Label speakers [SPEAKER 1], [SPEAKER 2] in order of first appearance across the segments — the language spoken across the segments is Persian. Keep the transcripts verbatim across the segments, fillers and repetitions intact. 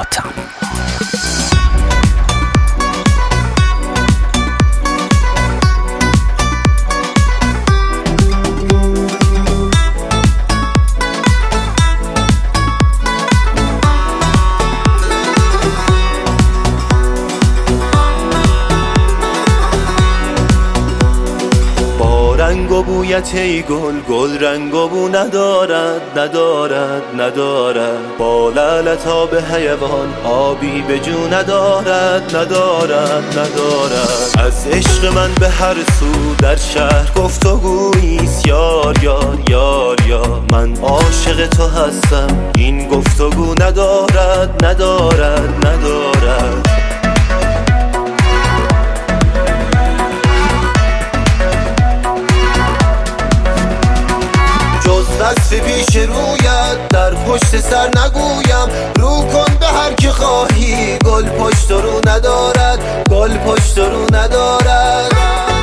[SPEAKER 1] ماتم.
[SPEAKER 2] رنگ و بویت ای گل، گل رنگ و بو ندارد ندارد ندارد. با لعلت آب حیوان آبی به جو ندارد ندارد ندارد. از عشق من به هر سو در شهر گفتگوییست یار یار یار یار. من عاشق تو هستم این گفتگو ندارد ندارد ندارد. وصف پیش رویت در پشت سر نگویم. رو کن به هر که خواهی، گل پشت رو ندارد گل پشت رو ندارد.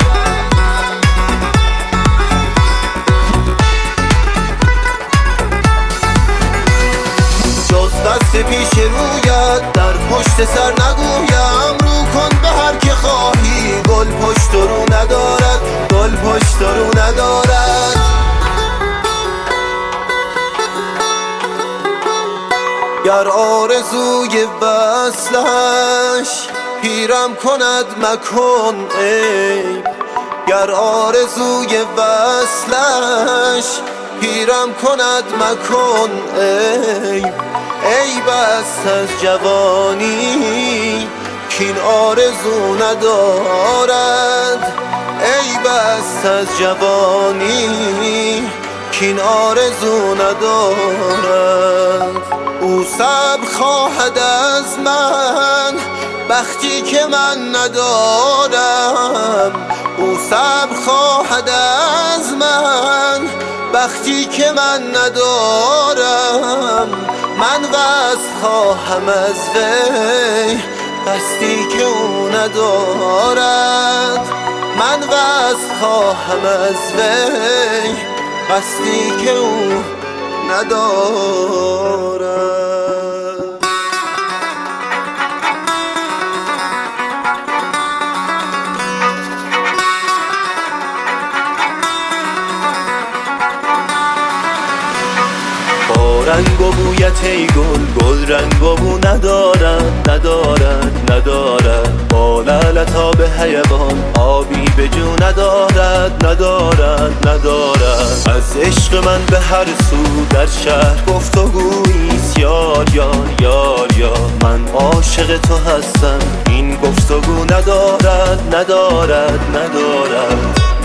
[SPEAKER 2] جز وصف پیش رویت در پشت سر نگویم. رو کن به هر که خواهی، گل پشت رو ندارد گل پشت رو ندارد. گر آرزوی وصلش پیرم کند مکن عیب. گر آرزوی وصلش پیرم کند مکن عیب. عیب است از جوانی کین آرزو ندارد. عیب است از جوانی کین آرزو ندارد. او صبر خواهد از من بختی که من ندارم. او صبر خواهد از من بختی که من ندارم. من وصل خواهم از وی قصدی که او ندارد. من وصل خواهم از وی قصدی که او ندارد. با رنگ و بویت ای گل، گل رنگ و بو ندارد ندارد ندارد. با لعلت آب حیوان آبی به جو ندارد ندارد ندارد. از عشق من به هر سو در شهر گفتگوییست یار یار یار یار. من عاشق تو هستم این گفتگو ندارد ندارد ندارد.